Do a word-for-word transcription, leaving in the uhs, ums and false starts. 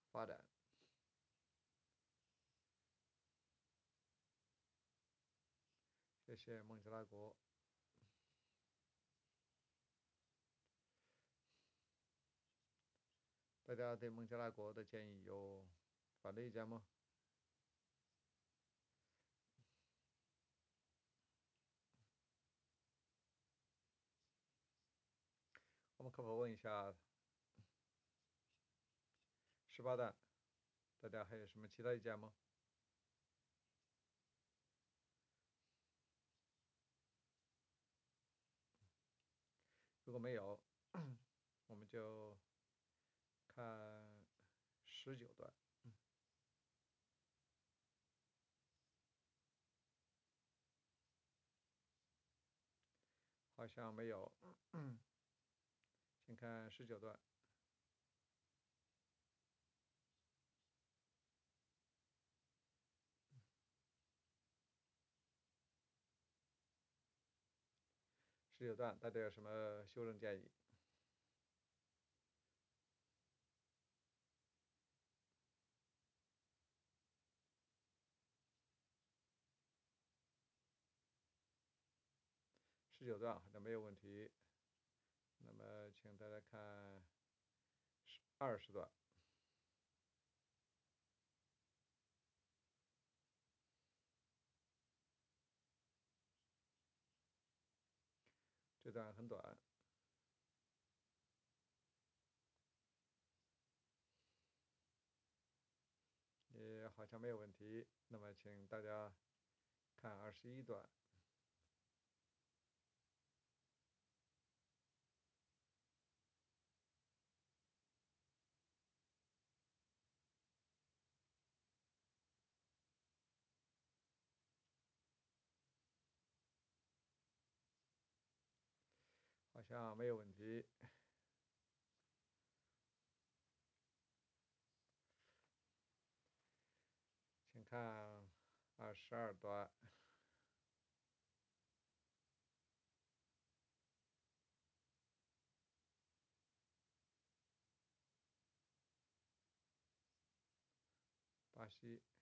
发展。谢谢孟加拉国。大家对孟加拉国的建议有反对意见吗？我们可否问一下十八段，大家还有什么其他意见吗？如果没有，我们就看十九段。好像没有，请看十九段。十九段，大家有什么修正建议？十九段好像没有问题。那么，请大家看二十段。这段很短，也好像没有问题。那么，请大家看二十一段。好像没有问题。请看二十二段。巴西。